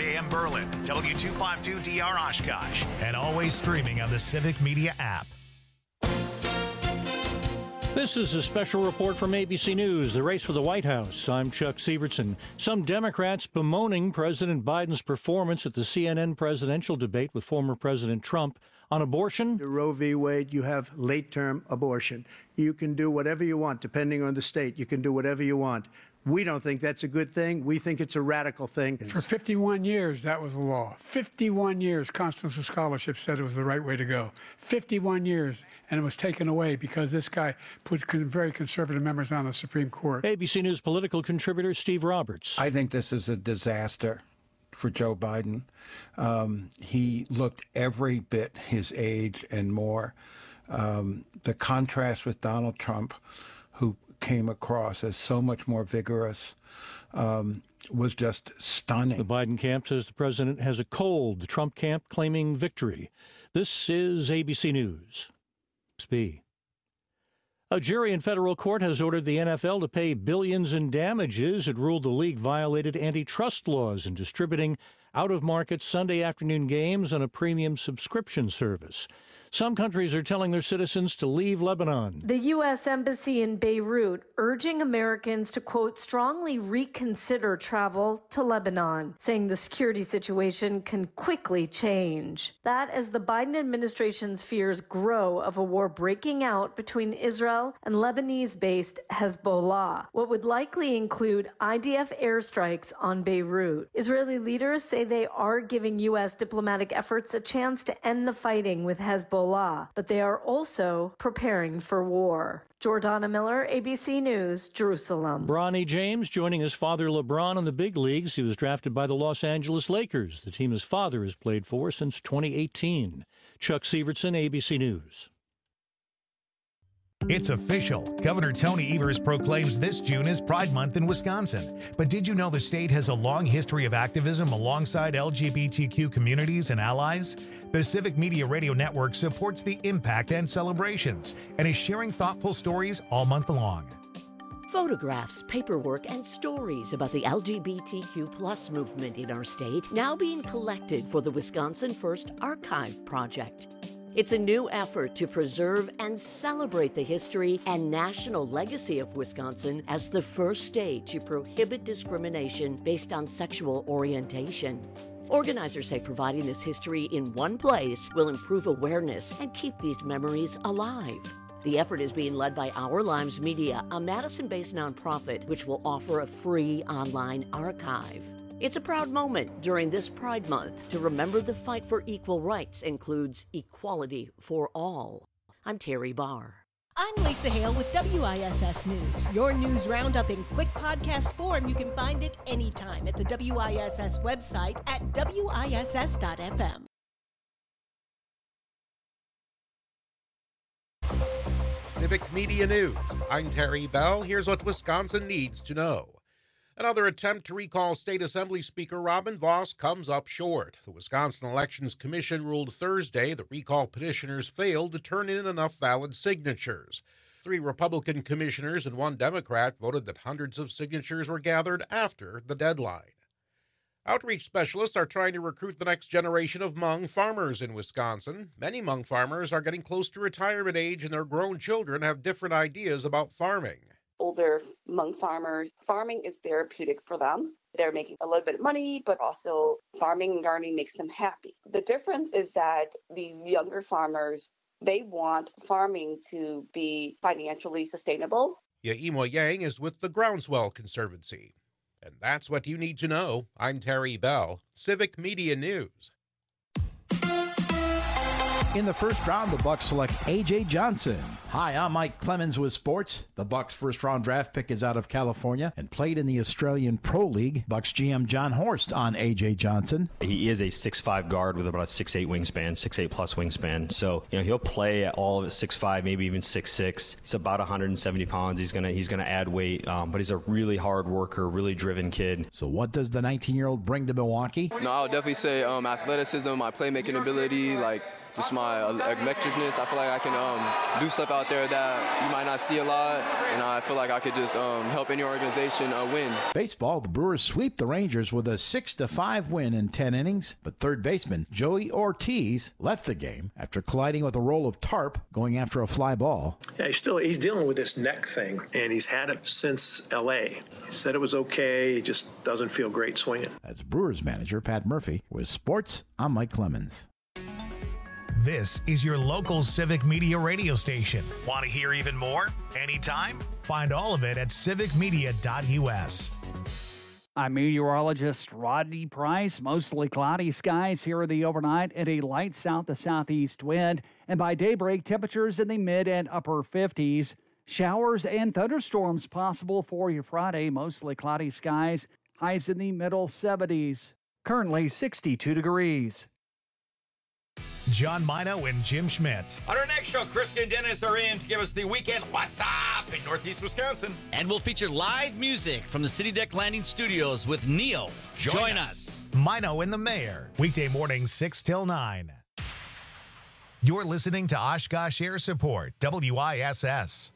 AM Berlin, W252DR Oshkosh, and always streaming on the Civic Media app. This is a special report from ABC News, the race for the White House. I'm Chuck Severson. Some Democrats bemoaning President Biden's performance at the CNN presidential debate with former President Trump on abortion. The Roe v. Wade, you have late-term abortion. You can do whatever you want, depending on the state. You can do whatever you want. We don't think that's a good thing. We think it's a radical thing. For 51 years, that was the law. 51 years, Constitutional Scholarship said it was the right way to go. 51 years, and it was taken away because this guy put very conservative members on the Supreme Court. ABC News political contributor Steve Roberts. I think this is a disaster for Joe Biden. He looked every bit his age and more. The contrast with Donald Trump, who came across as so much more vigorous, was just stunning. The Biden camp says the president has a cold. The Trump camp claiming victory. This is ABC News. A jury in federal court has ordered the NFL to pay billions in damages. It ruled the league violated antitrust laws in distributing out-of-market Sunday afternoon games on a premium subscription service. Some countries are telling their citizens to leave Lebanon. The U.S. Embassy in Beirut urging Americans to, quote, strongly reconsider travel to Lebanon, saying the security situation can quickly change. That as the Biden administration's fears grow of a war breaking out between Israel and Lebanese-based Hezbollah, what would likely include IDF airstrikes on Beirut. Israeli leaders say they are giving U.S. diplomatic efforts a chance to end the fighting with Hezbollah, but they are also preparing for war. Jordana Miller, ABC News, Jerusalem. Bronny James joining his father LeBron in the big leagues. He was drafted by the Los Angeles Lakers, the team his father has played for since 2018. Chuck Severson, ABC News. It's official. Governor Tony Evers proclaims this June as Pride Month in Wisconsin. But did you know the state has a long history of activism alongside LGBTQ communities and allies? The Civic Media Radio Network supports the impact and celebrations and is sharing thoughtful stories all month long. Photographs, paperwork, and stories about the LGBTQ plus movement in our state now being collected for the Wisconsin First Archive Project. It's a new effort to preserve and celebrate the history and national legacy of Wisconsin as the first state to prohibit discrimination based on sexual orientation. Organizers say providing this history in one place will improve awareness and keep these memories alive. The effort is being led by Our Lives Media, a Madison-based nonprofit which will offer a free online archive. It's a proud moment during this Pride Month to remember the fight for equal rights includes equality for all. I'm Terry Barr. I'm Lisa Hale with WISS News. Your news roundup in quick podcast form. You can find it anytime at the WISS website at WISS.FM. Civic Media News. I'm Terry Bell. Here's what Wisconsin needs to know. Another attempt to recall State Assembly Speaker Robin Vos comes up short. The Wisconsin Elections Commission ruled Thursday the recall petitioners failed to turn in enough valid signatures. 3 Republican commissioners and 1 Democrat voted that hundreds of signatures were gathered after the deadline. Outreach specialists are trying to recruit the next generation of Hmong farmers in Wisconsin. Many Hmong farmers are getting close to retirement age, and their grown children have different ideas about farming. Older Hmong farmers, farming is therapeutic for them. They're making a little bit of money, but also farming and gardening makes them happy. The difference is that these younger farmers, they want farming to be financially sustainable. Yaimo Yang is with the Groundswell Conservancy. And that's what you need to know. I'm Terry Bell, Civic Media News. In the first round, the Bucs select A.J. Johnson. Hi, I'm Mike Clemens with sports. The Bucs' first-round draft pick is out of California and played in the Australian Pro League. Bucs GM John Horst on A.J. Johnson. He is a 6'5" guard with about a 6'8" wingspan, 6'8" plus wingspan. So, he'll play at all of it 6'5", maybe even 6'6". He's about 170 pounds. He's gonna add weight, but he's a really hard worker, really driven kid. So what does the 19-year-old bring to Milwaukee? No, I would definitely say athleticism, my playmaking ability, just my electricness. I feel like I can do stuff out there that you might not see a lot, and I feel like I could just help any organization win. Baseball, the Brewers sweep the Rangers with a 6-5 win in 10 innings, but third baseman Joey Ortiz left the game after colliding with a roll of tarp going after a fly ball. Yeah, he's dealing with this neck thing, and he's had it since L.A. He said it was okay, he just doesn't feel great swinging. As Brewers manager Pat Murphy. With sports, I'm Mike Clemens. This is your local Civic Media radio station. Want to hear even more? Anytime? Find all of it at civicmedia.us. I'm meteorologist Rodney Price. Mostly cloudy skies here in the overnight and a light south to southeast wind. And by daybreak, temperatures in the mid and upper 50s. Showers and thunderstorms possible for your Friday. Mostly cloudy skies. Highs in the middle 70s. Currently 62 degrees. John Mino and Jim Schmidt. On our next show, Krista and Dennis are in to give us the weekend What's Up in Northeast Wisconsin. And we'll feature live music from the City Deck Landing Studios with Neo. Join us. Mino and the Mayor. Weekday mornings 6 till 9. You're listening to Oshkosh Air Support, WISS.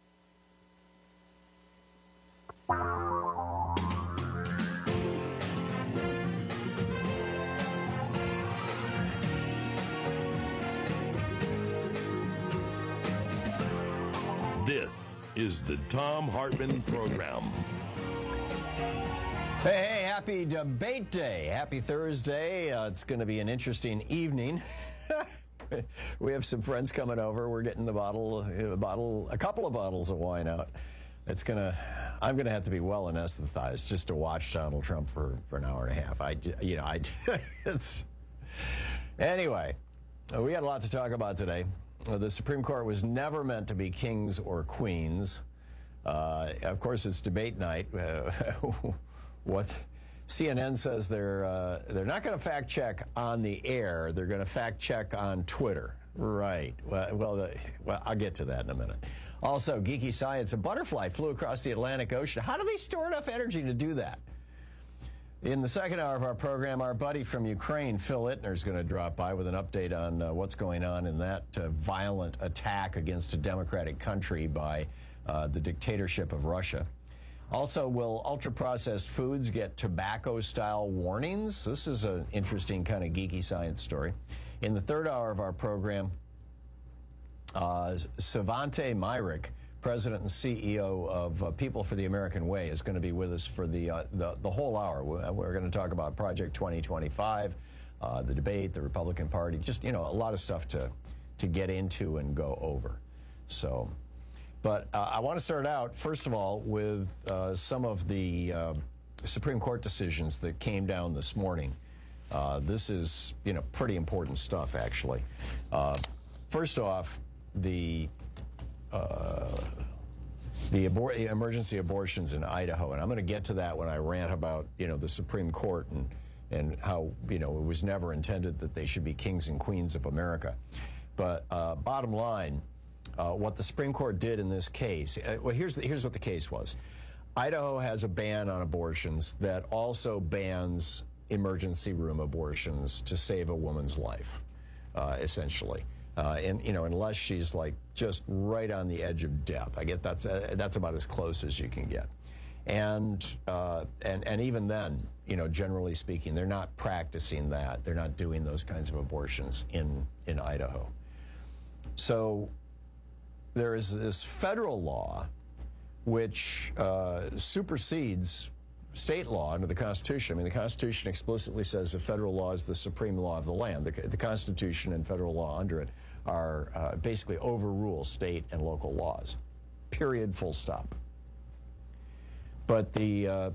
This is the Thom Hartmann Program. Hey, happy debate day. Happy Thursday. It's going to be an interesting evening. We have some friends coming over. We're getting a couple of bottles of wine out. I'm going to have to be well anesthetized just to watch Donald Trump for an hour and a half. Anyway, we got a lot to talk about today. The Supreme Court was never meant to be kings or queens. Of course, it's debate night. What CNN says they're not going to fact check on the air. They're going to fact check on Twitter. Right. Well, I'll get to that in a minute. Also, geeky science. A butterfly flew across the Atlantic Ocean. How do they store enough energy to do that? In the second hour of our program, our buddy from Ukraine, Phil Ittner, is going to drop by with an update on what's going on in that violent attack against a democratic country by the dictatorship of Russia. Also, will ultra-processed foods get tobacco-style warnings? This is an interesting kind of geeky science story. In the third hour of our program, Svante Myrick, President and CEO of People for the American Way, is going to be with us for the whole hour. We're going to talk about Project 2025, the debate, the Republican Party, just, a lot of stuff to get into and go over. So, but I want to start out, first of all, with some of the Supreme Court decisions that came down this morning. This is, pretty important stuff, actually. First off, the emergency abortions in Idaho, and I'm going to get to that when I rant about, the Supreme Court and how, it was never intended that they should be kings and queens of America. But bottom line, what the Supreme Court did in this case, here's what the case was. Idaho has a ban on abortions that also bans emergency room abortions to save a woman's life, essentially. And unless she's like just right on the edge of death, I get that's about as close as you can get, and even then, generally speaking, they're not practicing that. They're not doing those kinds of abortions in Idaho. So there is this federal law which supersedes state law under the Constitution. I mean, the Constitution explicitly says the federal law is the supreme law of the land. The Constitution and federal law under it are basically overrule state and local laws. Period. Full stop. But the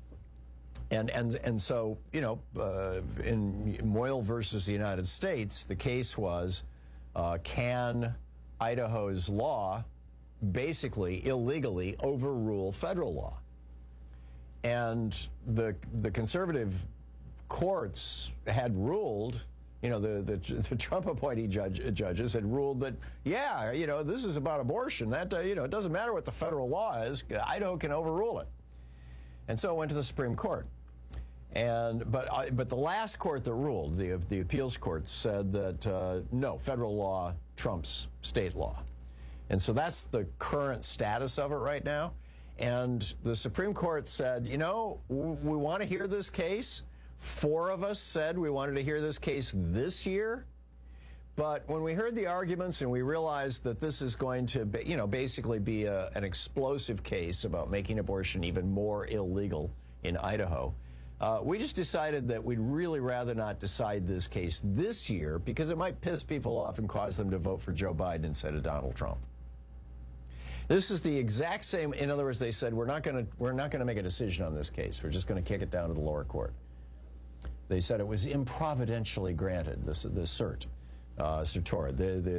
and so in Moyle versus the United States, the case was can Idaho's law basically illegally overrule federal law? And the conservative courts had ruled, the Trump appointee judges had ruled that, this is about abortion. That, it doesn't matter what the federal law is. Idaho can overrule it. And so it went to the Supreme Court. But the last court that ruled, the appeals court, said that no, federal law trumps state law. And so that's the current status of it right now. And the Supreme Court said, you know, we want to hear this case. 4 of us said we wanted to hear this case this year. But when we heard the arguments and we realized that this is going to be, you know, basically be an explosive case about making abortion even more illegal in Idaho, we just decided that we'd really rather not decide this case this year because it might piss people off and cause them to vote for Joe Biden instead of Donald Trump. This is the exact same. In other words, they said we're not going to make a decision on this case. We're just going to kick it down to the lower court. They said it was improvidentially granted, the cert, certora,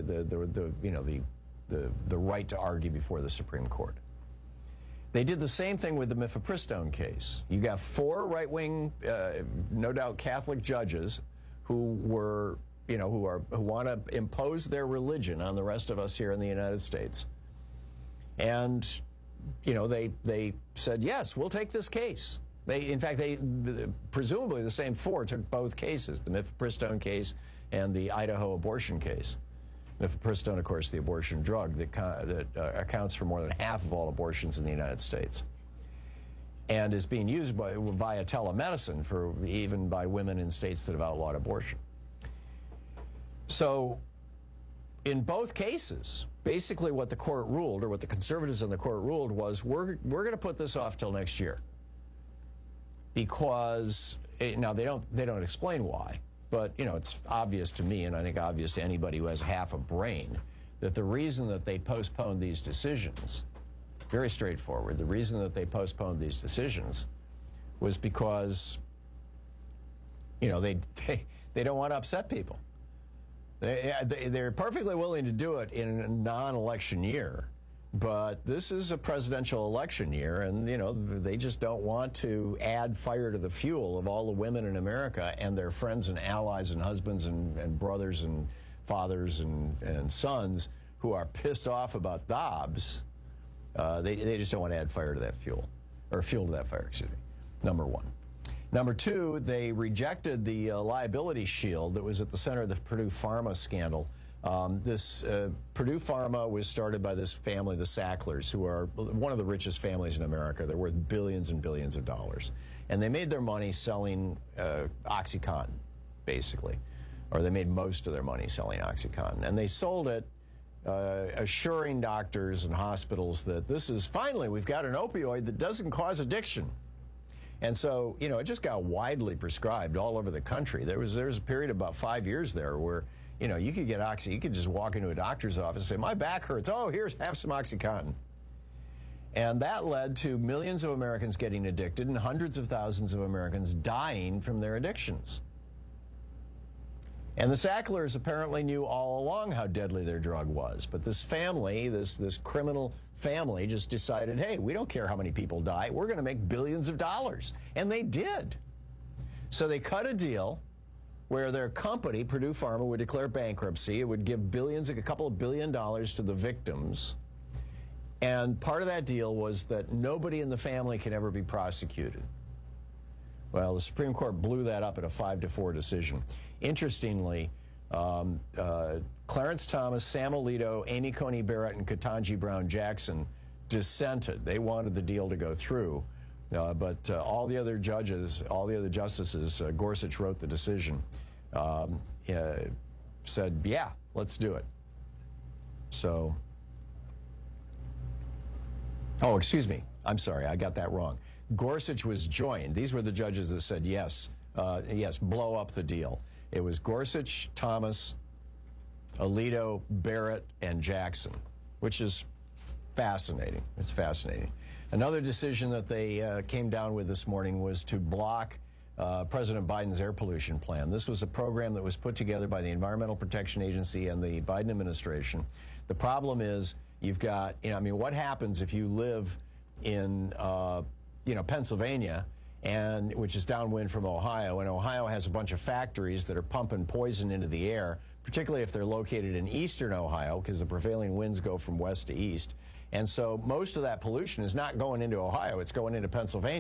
the right to argue before the Supreme Court. They did the same thing with the Mifepristone case. You got 4 right-wing, no doubt Catholic judges who were, who want to impose their religion on the rest of us here in the United States. And, they said, yes, we'll take this case. In fact, presumably the same 4 took both cases, the Mifepristone case and the Idaho abortion case. Mifepristone, of course, the abortion drug that accounts for more than half of all abortions in the United States and is being used via telemedicine even by women in states that have outlawed abortion. So in both cases, basically what the court ruled, or what the conservatives in the court ruled, was we're going to put this off till next year because now they don't explain why. But, it's obvious to me, and I think obvious to anybody who has half a brain, that the reason that they postponed these decisions, very straightforward, the reason that they postponed these decisions was because, they don't want to upset people. They're perfectly willing to do it in a non-election year, but this is a presidential election year, and, they just don't want to add fire to the fuel of all the women in America and their friends and allies and husbands and brothers and fathers and sons who are pissed off about Dobbs. They just don't want to add fire to that fuel, or fuel to that fire, excuse me, number one. Number 2, they rejected the liability shield that was at the center of the Purdue Pharma scandal. Purdue Pharma was started by this family, the Sacklers, who are one of the richest families in America. They're worth billions and billions of dollars. And they made their money selling OxyContin, basically. Or they made most of their money selling OxyContin. And they sold it assuring doctors and hospitals that this is, finally, we've got an opioid that doesn't cause addiction. And so, it just got widely prescribed all over the country. There was a period of about 5 years there where you could get Oxy. You could just walk into a doctor's office and say, my back hurts. Oh, have some OxyContin. And that led to millions of Americans getting addicted and hundreds of thousands of Americans dying from their addictions. And the Sacklers apparently knew all along how deadly their drug was. But this family, this criminal family, just decided, hey, we don't care how many people die. We're going to make billions of dollars. And they did. So they cut a deal where their company, Purdue Pharma, would declare bankruptcy. It would give a couple of $1 billion to the victims. And part of that deal was that nobody in the family can ever be prosecuted. Well, the Supreme Court blew that up in a 5-4 decision. Interestingly, Clarence Thomas, Sam Alito, Amy Coney Barrett, and Ketanji Brown Jackson dissented. They wanted the deal to go through. But all the other justices, Gorsuch wrote the decision, said, yeah, let's do it. So, oh, excuse me. I'm sorry, I got that wrong. Gorsuch was joined. These were the judges that said, yes, blow up the deal. It was Gorsuch, Thomas, Alito, Barrett, and Jackson, which is fascinating. It's fascinating. Another decision that they came down with this morning was to block President Biden's air pollution plan. This was a program that was put together by the Environmental Protection Agency and the Biden administration. The problem is you've got, what happens if you live in, Pennsylvania, which is downwind from Ohio, and Ohio has a bunch of factories that are pumping poison into the air, particularly if they're located in eastern Ohio, because the prevailing winds go from west to east. And so most of that pollution is not going into Ohio, it's going into Pennsylvania.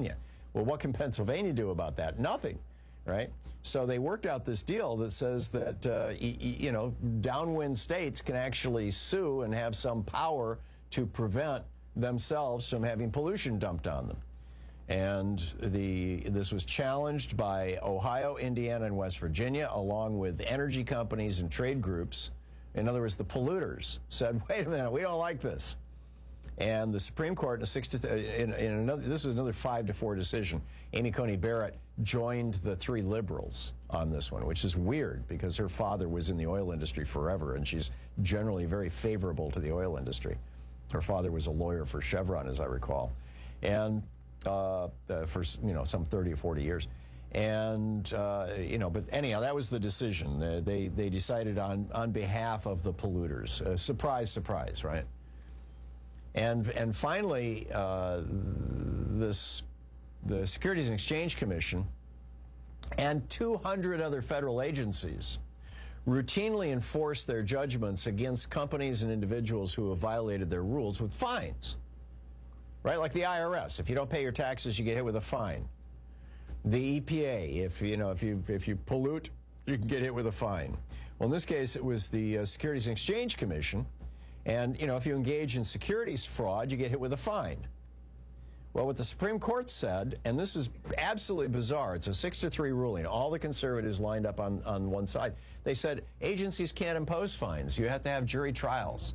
Well, what can Pennsylvania do about that? Nothing, right? So they worked out this deal that says that, downwind states can actually sue and have some power to prevent themselves from having pollution dumped on them. And this was challenged by Ohio, Indiana, and West Virginia, along with energy companies and trade groups. In other words, the polluters said, wait a minute, we don't like this. And the Supreme Court, this was another 5-4 decision. Amy Coney Barrett joined the 3 liberals on this one, which is weird because her father was in the oil industry forever, and she's generally very favorable to the oil industry. Her father was a lawyer for Chevron, as I recall, and for some 30 or 40 years. And, but anyhow, that was the decision. They decided on behalf of the polluters. Surprise, surprise, right? And finally, the Securities and Exchange Commission and 200 other federal agencies routinely enforce their judgments against companies and individuals who have violated their rules with fines. Right? Like the IRS. If you don't pay your taxes, you get hit with a fine. The EPA, if you pollute, you can get hit with a fine. Well, in this case, it was the Securities and Exchange Commission. And, if you engage in securities fraud, you get hit with a fine. Well, what the Supreme Court said, and this is absolutely bizarre, it's a 6-3 ruling, all the conservatives lined up on one side. They said agencies can't impose fines. You have to have jury trials.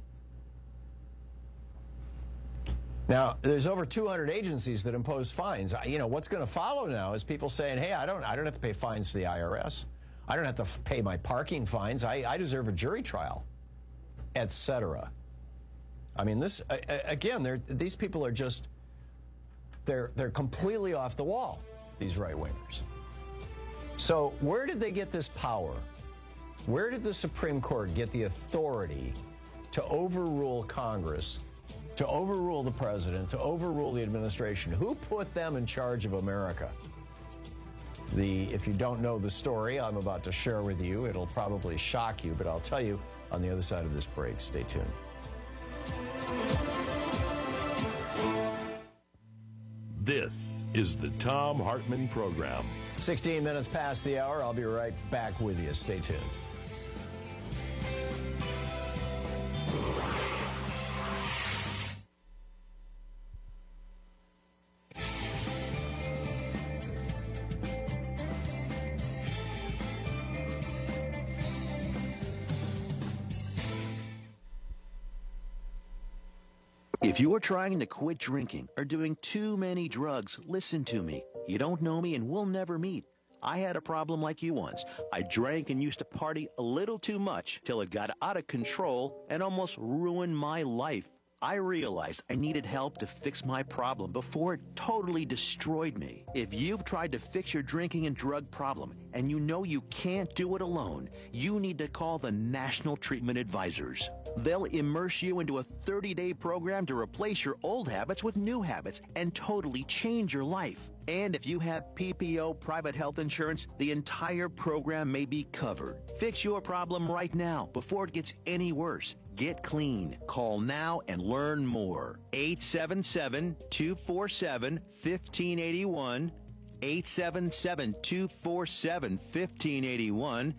Now, there's over 200 agencies that impose fines. What's going to follow now is people saying, hey, I don't have to pay fines to the IRS. I don't have to pay my parking fines. I deserve a jury trial, etc. I mean, this, again, these people are just, they're completely off the wall, these right-wingers. So where did they get this power? Where did the Supreme Court get the authority to overrule Congress, to overrule the president, to overrule the administration? Who put them in charge of America? If you don't know the story I'm about to share with you, it'll probably shock you, but I'll tell you on the other side of this break. Stay tuned. This is the Thom Hartmann Program. 16 minutes past the hour. I'll be right back with you. Stay tuned. If you are trying to quit drinking or doing too many drugs, listen to me. You don't know me and we'll never meet. I had a problem like you once. I drank and used to party a little too much till it got out of control and almost ruined my life. I realized I needed help to fix my problem before it totally destroyed me. If you've tried to fix your drinking and drug problem and you know you can't do it alone, you need to call the National Treatment Advisors. They'll immerse you into a 30-day program to replace your old habits with new habits and totally change your life. And if you have PPO private health insurance, the entire program may be covered. Fix your problem right now before it gets any worse. Get clean. Call now and learn more. 877-247-1581. 877-247-1581.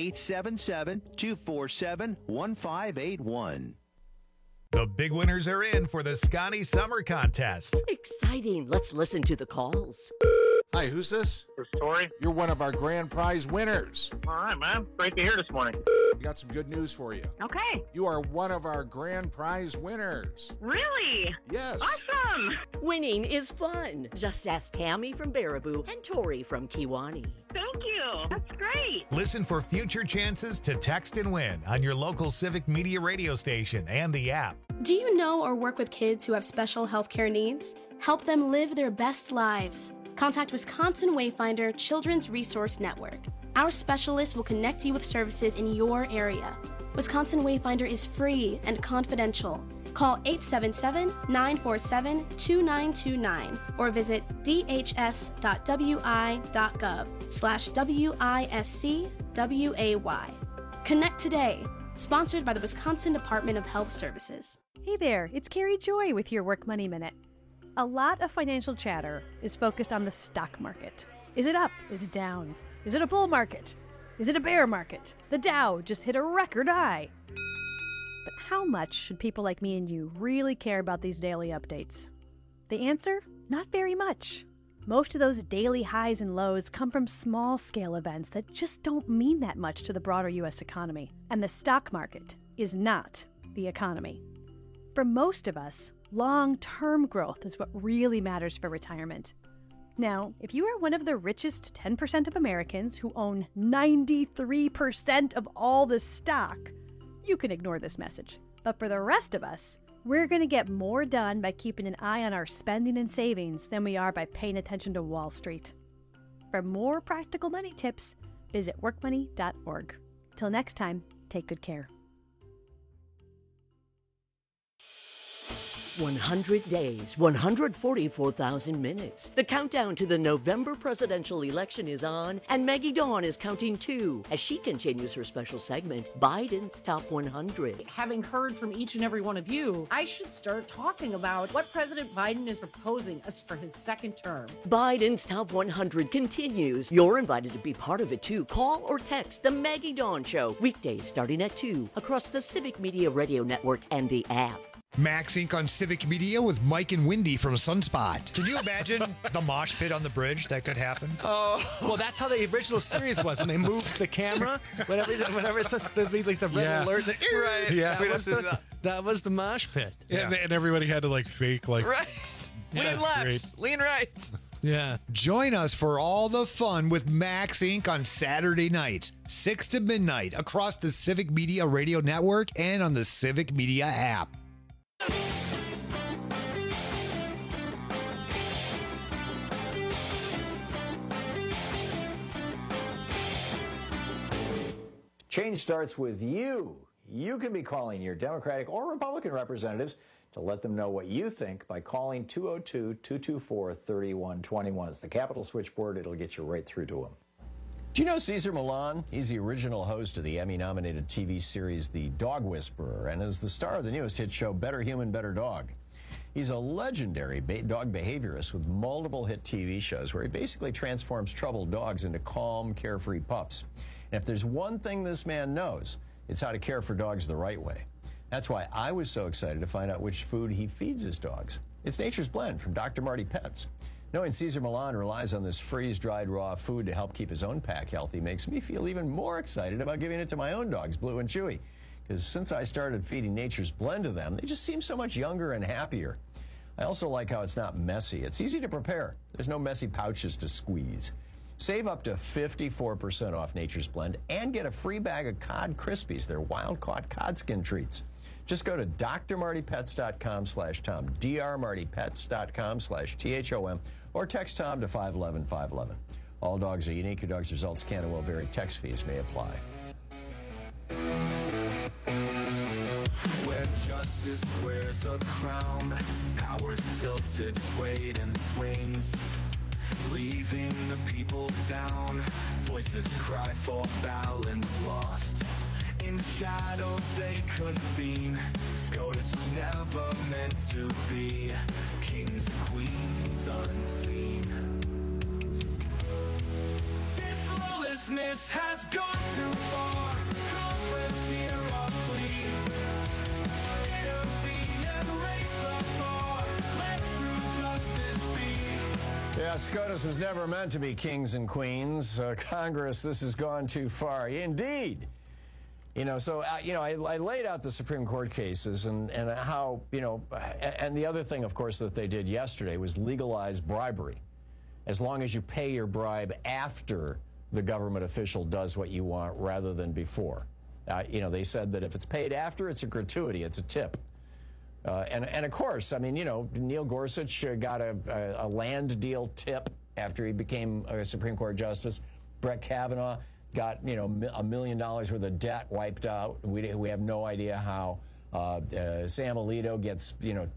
877-247-1581. The big winners are in for the Scotty Summer Contest. Exciting. Let's listen to the calls. Hi, who's this? This is Tori. You're one of our grand prize winners. All right, man. Great to hear this morning. We got some good news for you. Okay. You are one of our grand prize winners. Really? Yes. Awesome. Winning is fun. Just ask Tammy from Baraboo and Tori from Kiwani. Thank you. That's great. Listen for future chances to text and win on your local Civic Media radio station and the app. Do you know or work with kids who have special healthcare needs? Help them live their best lives. Contact Wisconsin Wayfinder Children's Resource Network. Our specialists will connect you with services in your area. Wisconsin Wayfinder is free and confidential. Call 877-947-2929 or visit dhs.wi.gov/WISCWAY. Connect today. Sponsored by the Wisconsin Department of Health Services. Hey there, it's Carrie Joy with your Work Money Minute. A lot of financial chatter is focused on the stock market. Is it up? Is it down? Is it a bull market? Is it a bear market? The Dow just hit a record high. But how much should people like me and you really care about these daily updates? The answer? Not very much. Most of those daily highs and lows come from small-scale events that just don't mean that much to the broader U.S. economy. And the stock market is not the economy. For most of us, long-term growth is what really matters for retirement. Now, if you are one of the richest 10% of Americans who own 93% of all the stock, you can ignore this message. But for the rest of us, we're going to get more done by keeping an eye on our spending and savings than we are by paying attention to Wall Street. For more practical money tips, visit workmoney.org. Till next time, take good care. 100 days, 144,000 minutes. The countdown to the November presidential election is on, and Maggie Dawn is counting too as she continues her special segment, Biden's Top 100. Having heard from each and every one of you, I should start talking about what President Biden is proposing as for his second term. Biden's Top 100 continues. You're invited to be part of it too. Call or text The Maggie Dawn Show, weekdays starting at 2, across the Civic Media Radio Network and the app. Max Inc. on Civic Media with Mike and Wendy from Sunspot. Can you imagine the mosh pit on the bridge that could happen? Oh, well, that's how the original series was when they moved the camera. Whenever there'd be like the red alert. Right. Yeah. That was the mosh pit. Yeah. And everybody had to like fake like. Right. Lean left. Great. Lean right. Yeah. Join us for all the fun with Max Inc. on Saturday nights, 6 to midnight, across the Civic Media Radio Network and on the Civic Media app. Change starts with you. You can be calling your Democratic or Republican representatives to let them know what you think by calling 202-224-3121. It's the Capitol switchboard. It'll get you right through to them. Do you know Cesar Millan? He's the original host of the Emmy-nominated TV series The Dog Whisperer and is the star of the newest hit show Better Human, Better Dog. He's a legendary dog behaviorist with multiple hit TV shows where he basically transforms troubled dogs into calm, carefree pups. And if there's one thing this man knows, it's how to care for dogs the right way. That's why I was so excited to find out which food he feeds his dogs. It's Nature's Blend from Dr. Marty Pets. Knowing Cesar Millan relies on this freeze-dried raw food to help keep his own pack healthy makes me feel even more excited about giving it to my own dogs, Blue and Chewy. Because since I started feeding Nature's Blend to them, they just seem so much younger and happier. I also like how it's not messy. It's easy to prepare. There's no messy pouches to squeeze. Save up to 54% off Nature's Blend and get a free bag of Cod Krispies. They're wild-caught cod skin treats. Just go to drmartypets.com/Tom, drmartypets.com/THOM, or text Tom to 511-511. All dogs are unique. Your dog's results can and will vary. Text fees may apply. Where justice wears a crown, power's tilted, swayed and swings, leaving the people down. Voices cry for balance lost. In shadows they convene. SCOTUS was never meant to be. Kings and queens unseen. This lawlessness has gone too far. Let's hear our plea. Intervene and raise the bar. Let true justice be. Yeah, SCOTUS was never meant to be kings and queens. Congress, this has gone too far. Indeed. You know, so, I laid out the Supreme Court cases and how, and the other thing, of course, that they did yesterday was legalize bribery. As long as you pay your bribe after the government official does what you want rather than before. They said that if it's paid after, it's a gratuity, it's a tip. And of course, Neil Gorsuch got a land deal tip after he became a Supreme Court justice. Brett Kavanaugh got, $1 million worth of debt wiped out. We have no idea how. Sam Alito gets,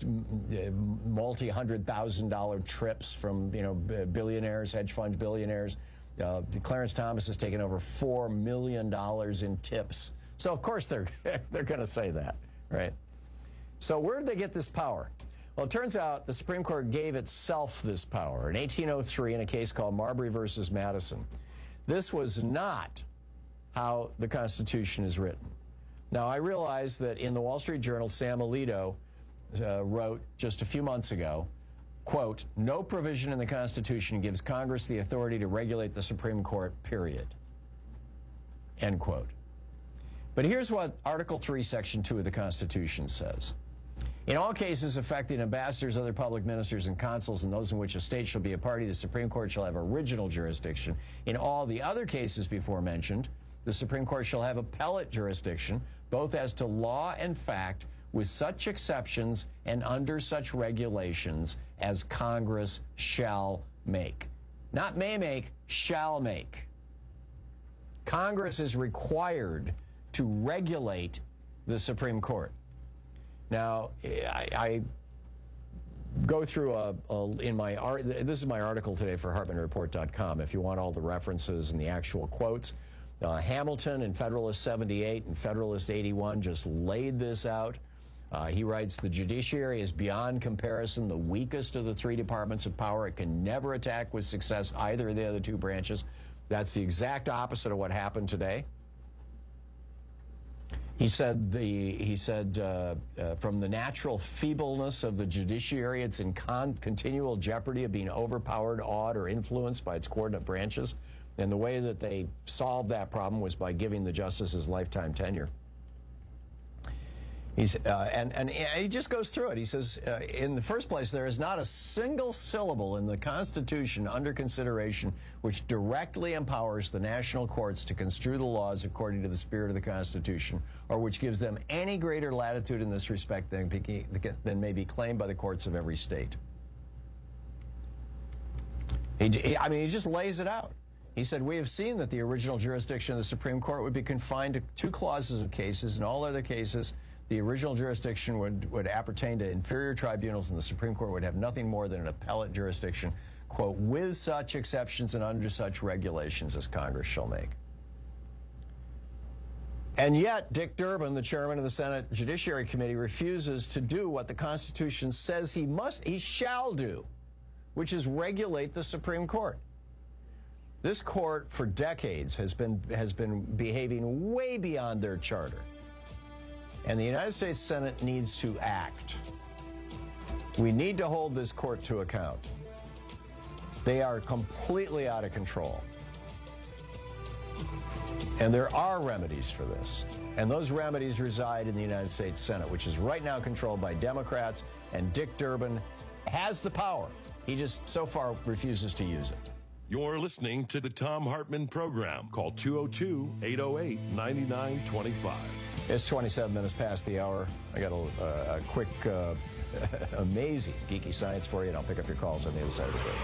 multi-$100,000 trips from, billionaires, hedge fund billionaires. Clarence Thomas has taken over $4 million in tips. So, of course, they're going to say that, right? So where did they get this power? Well, it turns out the Supreme Court gave itself this power in 1803 in a case called Marbury versus Madison. This was not how the Constitution is written. Now, I realize that in the Wall Street Journal, Sam Alito wrote just a few months ago, quote, "No provision in the Constitution gives Congress the authority to regulate the Supreme Court, period." End quote. But here's what Article 3, Section 2 of the Constitution says. In all cases affecting ambassadors, other public ministers, and consuls, and those in which a state shall be a party, the Supreme Court shall have original jurisdiction. In all the other cases before mentioned, the Supreme Court shall have appellate jurisdiction, both as to law and fact, with such exceptions and under such regulations as Congress shall make. Not may make, shall make. Congress is required to regulate the Supreme Court. Now, I go through this is my article today for HartmanReport.com. If you want all the references and the actual quotes, Hamilton in Federalist 78 and Federalist 81 just laid this out. He writes, the judiciary is beyond comparison the weakest of the three departments of power. It can never attack with success either of the other two branches. That's the exact opposite of what happened today. He said from the natural feebleness of the judiciary, it's in continual jeopardy of being overpowered, awed, or influenced by its coordinate branches. And the way that they solved that problem was by giving the justices lifetime tenure. And he just goes through it. He says, in the first place, there is not a single syllable in the Constitution under consideration which directly empowers the national courts to construe the laws according to the spirit of the Constitution, or which gives them any greater latitude in this respect than may be claimed by the courts of every state. He just lays it out. He said, we have seen that the original jurisdiction of the Supreme Court would be confined to two clauses of cases. In all other cases, the original jurisdiction would appertain to inferior tribunals, and the Supreme Court would have nothing more than an appellate jurisdiction, quote, with such exceptions and under such regulations as Congress shall make. And yet, Dick Durbin, the chairman of the Senate Judiciary Committee, refuses to do what the Constitution says he shall do, which is regulate the Supreme Court. This court, for decades, has been behaving way beyond their charter. And the United States Senate needs to act. We need to hold this court to account. They are completely out of control. And there are remedies for this. And those remedies reside in the United States Senate, which is right now controlled by Democrats, and Dick Durbin has the power. He just so far refuses to use it. You're listening to the Thom Hartmann Program. Call 202-808-9925. It's 27 minutes past the hour. I got a quick, amazing geeky science for you, and I'll pick up your calls on the other side of the break.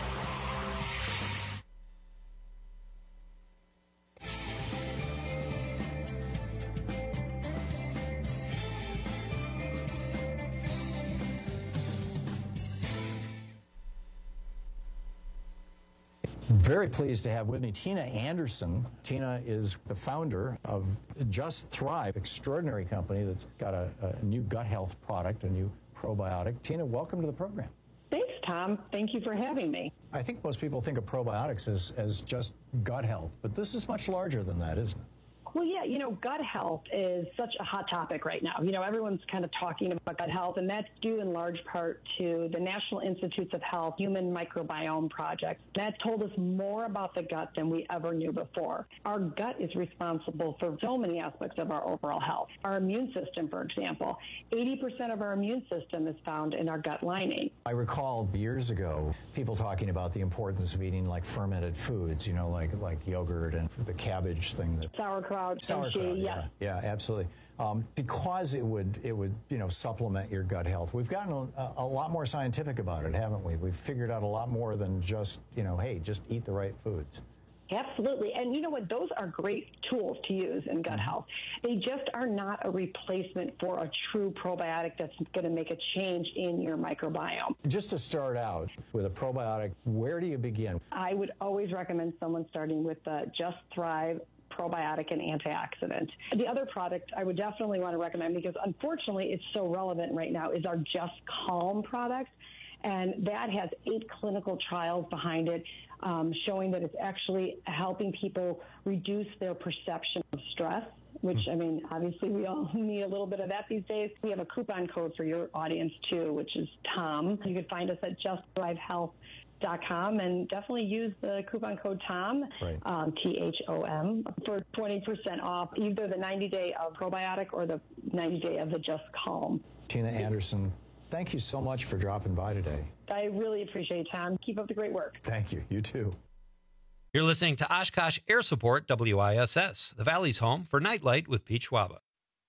Very pleased to have with me Tina Anderson. Tina is the founder of Just Thrive, extraordinary company that's got a new gut health product, a new probiotic. Tina, welcome to the program. Thanks, Tom. Thank you for having me. I think most people think of probiotics as just gut health, but this is much larger than that, isn't it? Well, yeah, gut health is such a hot topic right now. Everyone's kind of talking about gut health, and that's due in large part to the National Institutes of Health Human Microbiome Project. That told us more about the gut than we ever knew before. Our gut is responsible for so many aspects of our overall health. Our immune system, for example, 80% of our immune system is found in our gut lining. I recall years ago people talking about the importance of eating like fermented foods, like yogurt and the cabbage thing. Sauerkraut. Sauerkraut, yeah, absolutely. Because it would supplement your gut health. We've gotten a lot more scientific about it, haven't we? We've figured out a lot more than just, hey, just eat the right foods. Absolutely. And you know what? Those are great tools to use in gut health. They just are not a replacement for a true probiotic that's going to make a change in your microbiome. Just to start out with a probiotic, where do you begin? I would always recommend someone starting with the Just Thrive probiotic and antioxidant. The other product I would definitely want to recommend, because unfortunately it's so relevant right now, is our Just Calm product. And that has 8 clinical trials behind it, showing that it's actually helping people reduce their perception of stress, which, I mean, obviously we all need a little bit of that these days. We have a coupon code for your audience, too, which is TOM. You can find us at justthrivehealth.com and definitely use the coupon code TOM, THOM, for 20% off either the 90-day of probiotic or the 90-day of the Just Calm. Tina Anderson, thank you so much for dropping by today. I really appreciate it, Tom. Keep up the great work. Thank you. You too. You're listening to Oshkosh Air Support WISS, the Valley's home for Nightlight with Pete Schwaba.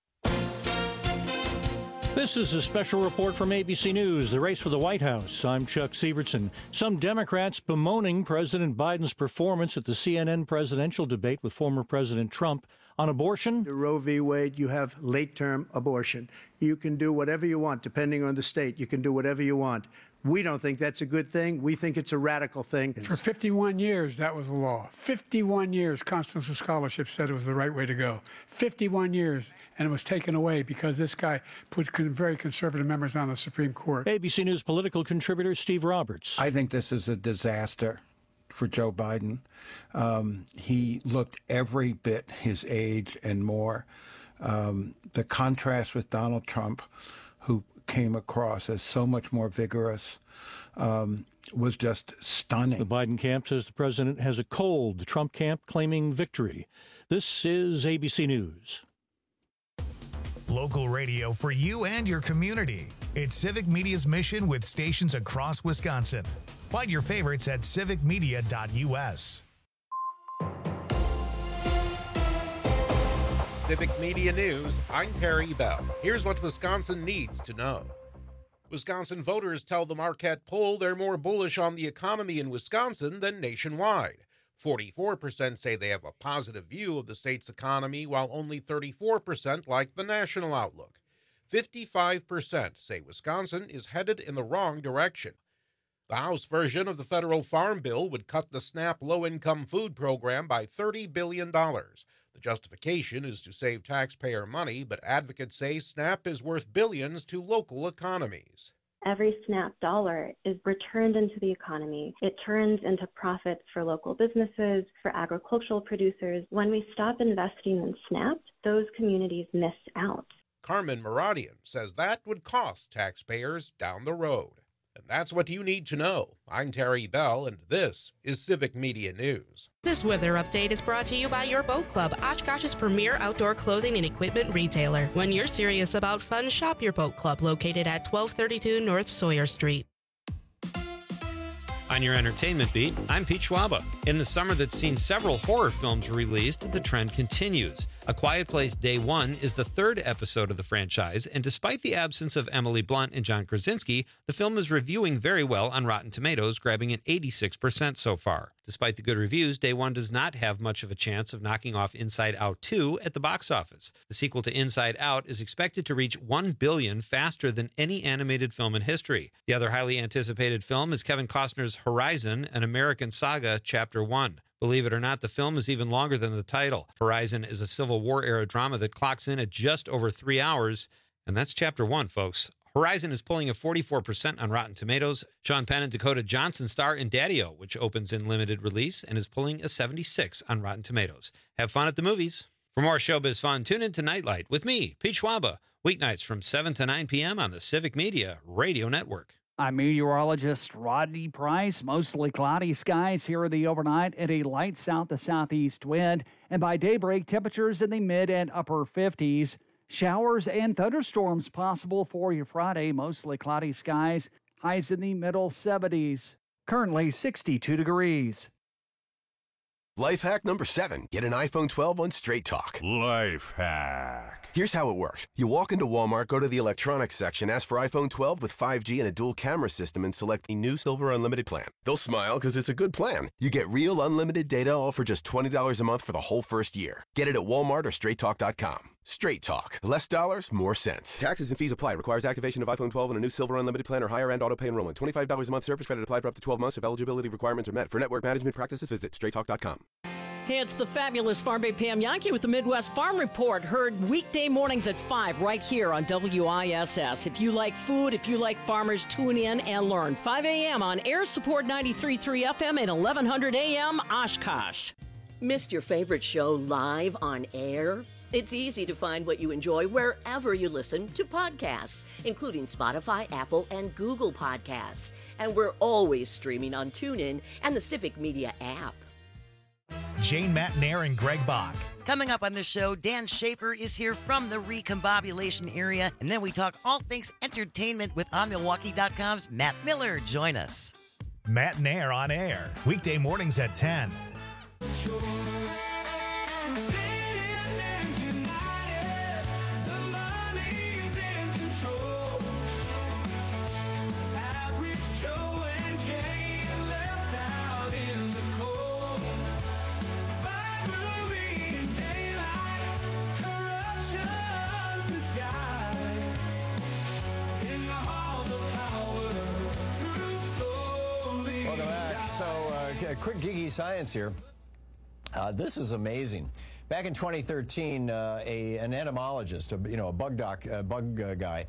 This is a special report from ABC News, the race for the White House. I'm Chuck Sievertson. Some Democrats bemoaning President Biden's performance at the CNN presidential debate with former President Trump on abortion. The Roe v. Wade, you have late-term abortion. You can do whatever you want, depending on the state. You can do whatever you want. We don't think that's a good thing. We think it's a radical thing. For 51 years, that was the law. 51 years, Constitutional Scholarship said it was the right way to go. 51 years, and it was taken away because this guy put very conservative members on the Supreme Court. ABC News political contributor Steve Roberts. I think this is a disaster for Joe Biden. He looked every bit his age and more. The contrast with Donald Trump, who came across as so much more vigorous, was just stunning. The Biden camp says the president has a cold. The Trump camp claiming victory. This is ABC News. Local radio for you and your community. It's Civic Media's mission with stations across Wisconsin. Find your favorites at civicmedia.us. Civic Media News, I'm Terry Bell. Here's what Wisconsin needs to know. Wisconsin voters tell the Marquette poll they're more bullish on the economy in Wisconsin than nationwide. 44% say they have a positive view of the state's economy, while only 34% like the national outlook. 55% say Wisconsin is headed in the wrong direction. The House version of the federal farm bill would cut the SNAP low-income food program by $30 billion. The justification is to save taxpayer money, but advocates say SNAP is worth billions to local economies. Every SNAP dollar is returned into the economy. It turns into profits for local businesses, for agricultural producers. When we stop investing in SNAP, those communities miss out. Carmen Maradian says that would cost taxpayers down the road. And that's what you need to know. I'm Terry Bell, and this is Civic Media News. This weather update is brought to you by your Boat Club, Oshkosh's premier outdoor clothing and equipment retailer. When you're serious about fun, shop your Boat Club, located at 1232 North Sawyer Street. On your entertainment beat, I'm Pete Schwaba. In the summer that's seen several horror films released, the trend continues. A Quiet Place Day One is the third episode of the franchise, and despite the absence of Emily Blunt and John Krasinski, the film is reviewing very well on Rotten Tomatoes, grabbing an 86% so far. Despite the good reviews, Day One does not have much of a chance of knocking off Inside Out 2 at the box office. The sequel to Inside Out is expected to reach $1 billion faster than any animated film in history. The other highly anticipated film is Kevin Costner's Horizon, an American Saga, Chapter 1. Believe it or not, the film is even longer than the title. Horizon is a Civil War-era drama that clocks in at just over 3 hours, and that's Chapter 1, folks. Horizon is pulling a 44% on Rotten Tomatoes. Sean Penn and Dakota Johnson star in Daddy-O, which opens in limited release and is pulling a 76 on Rotten Tomatoes. Have fun at the movies. For more showbiz fun, tune in to Nightlight with me, Pete Schwaba, weeknights from 7 to 9 p.m. on the Civic Media Radio Network. I'm meteorologist Rodney Price. Mostly cloudy skies here in the overnight and a light south to southeast wind. And by daybreak, temperatures in the mid and upper 50s. Showers and thunderstorms possible for your Friday. Mostly cloudy skies. Highs in the middle 70s. Currently 62 degrees. Life hack number 7. Get an iPhone 12 on Straight Talk. Life hack. Here's how it works. You walk into Walmart, go to the electronics section, ask for iPhone 12 with 5G and a dual camera system, and select the new Silver Unlimited plan. They'll smile because it's a good plan. You get real unlimited data all for just $20 a month for the whole first year. Get it at Walmart or StraightTalk.com. Straight Talk. Less dollars, more sense. Taxes and fees apply. Requires activation of iPhone 12 and a new Silver Unlimited plan or higher end auto pay enrollment. $25 a month service credit applied for up to 12 months if eligibility requirements are met. For network management practices, visit StraightTalk.com. Hey, it's the fabulous Farm Bay Pam Yankee with the Midwest Farm Report. Heard weekday mornings at 5 right here on WISS. If you like food, if you like farmers, tune in and learn. 5 a.m. on Air Support 93.3 FM and 1100 a.m. Oshkosh. Missed your favorite show live on air? It's easy to find what you enjoy wherever you listen to podcasts, including Spotify, Apple, and Google Podcasts. And we're always streaming on TuneIn and the Civic Media app. Jane Matnair and Greg Bach. Coming up on the show, Dan Schaefer is here from the Recombobulation area, and then we talk all things entertainment with OnMilwaukee.com's Matt Miller. Join us. Matnair on air, weekday mornings at 10. Quick geeky science here. This is amazing. Back in 2013, an entomologist, a bug guy,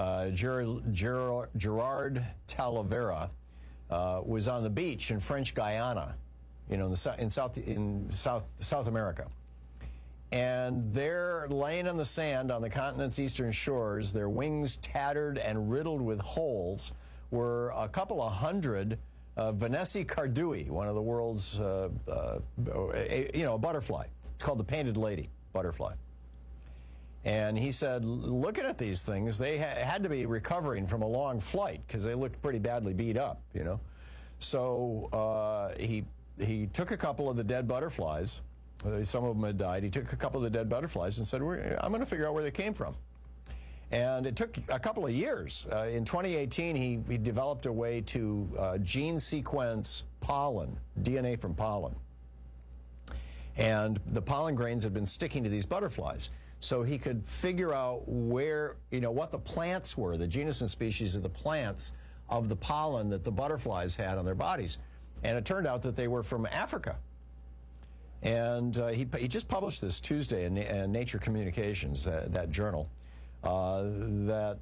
Gerard Talavera, was on the beach in French Guiana, in South America. And they're laying on the sand on the continent's eastern shores, their wings tattered and riddled with holes, were a couple of hundred Vanessae cardui, one of the world's, a butterfly. It's called the painted lady butterfly. And he said, looking at these things, they had to be recovering from a long flight because they looked pretty badly beat up, So he took a couple of the dead butterflies. Some of them had died. He took a couple of the dead butterflies and said, I'm going to figure out where they came from. And it took a couple of years. In 2018, he developed a way to gene sequence pollen, DNA from pollen. And the pollen grains had been sticking to these butterflies. So he could figure out where, what the plants were, the genus and species of the plants of the pollen that the butterflies had on their bodies. And it turned out that they were from Africa. And he just published this Tuesday in Nature Communications, that journal. In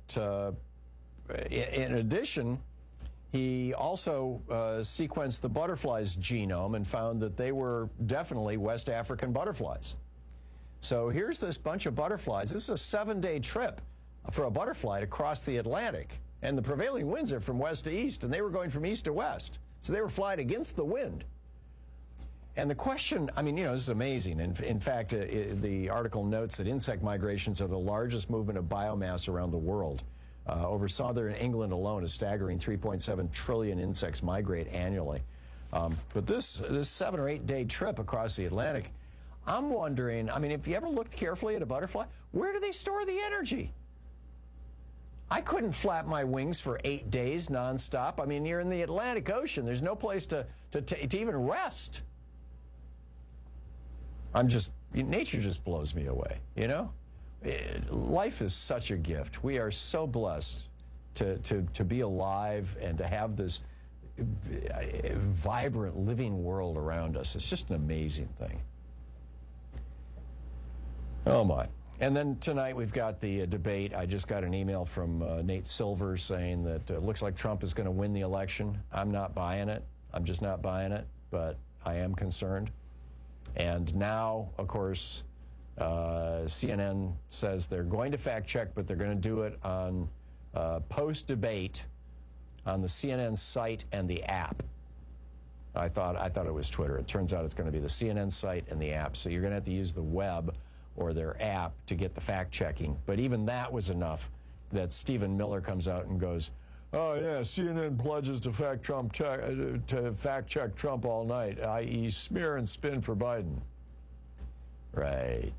addition, he also sequenced the butterfly's genome and found that they were definitely West African butterflies. So here's this bunch of butterflies. This is a 7-day trip for a butterfly to cross the Atlantic. And the prevailing winds are from west to east, and they were going from east to west. So they were flying against the wind. And the question, this is amazing. In fact, the article notes that insect migrations are the largest movement of biomass around the world. Over southern England alone, a staggering 3.7 trillion insects migrate annually. But this 7 or 8 day trip across the Atlantic, I'm wondering, if you ever looked carefully at a butterfly, where do they store the energy? I couldn't flap my wings for 8 days nonstop. You're in the Atlantic Ocean. There's no place to even rest. Nature just blows me away, Life is such a gift. We are so blessed to be alive and to have this vibrant, living world around us. It's just an amazing thing. Oh, my. And then tonight we've got the debate. I just got an email from Nate Silver saying that it looks like Trump is going to win the election. I'm not buying it. I'm just not buying it, but I am concerned. And now, of course, CNN says they're going to fact check, but they're going to do it on post-debate on the CNN site and the app. I thought it was Twitter. It turns out it's going to be the CNN site and the app. So you're going to have to use the web or their app to get the fact checking. But even that was enough that Stephen Miller comes out and goes, oh, yeah, CNN pledges to fact check Trump all night, i.e. smear and spin for Biden. Right.